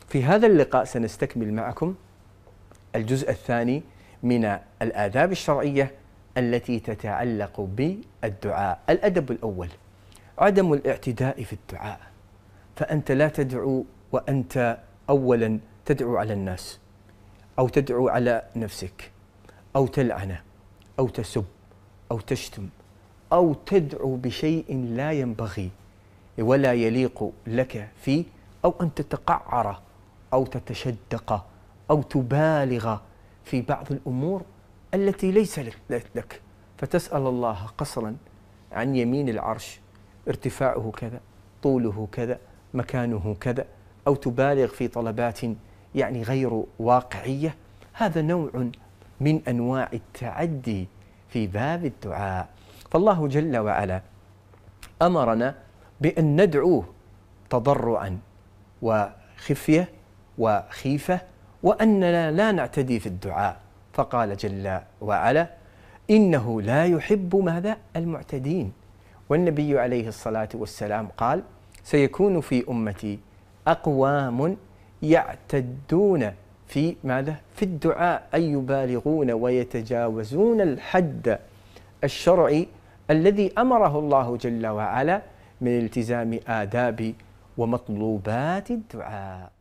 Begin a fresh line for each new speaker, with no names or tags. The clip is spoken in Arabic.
في هذا اللقاء سنستكمل معكم الجزء الثاني من الآداب الشرعية التي تتعلق بالدعاء. الأدب الأول عدم الاعتداء في الدعاء، فأنت لا تدعو وأنت أولا تدعو على الناس أو تدعو على نفسك أو تلعن أو تسب أو تشتم أو تدعو بشيء لا ينبغي ولا يليق لك فيه، أو أن تتقعر أو تتشدق أو تبالغ في بعض الأمور التي ليس لك، فتسأل الله قصرا عن يمين العرش ارتفاعه كذا، طوله كذا، مكانه كذا، أو تبالغ في طلبات يعني غير واقعية. هذا نوع من أنواع التعدي في باب الدعاء. فالله جل وعلا أمرنا بأن ندعوه تضرعا وخفية وخيفة، وأننا لا نعتدي في الدعاء، فقال جل وعلا: إنه لا يحب ماذا؟ المعتدين. والنبي عليه الصلاة والسلام قال: سيكون في أمتي أقوام يعتدون في ماذا؟ في الدعاء، أي يبالغون ويتجاوزون الحد الشرعي الذي أمره الله جل وعلا من التزام آداب ومطلوبات الدعاء.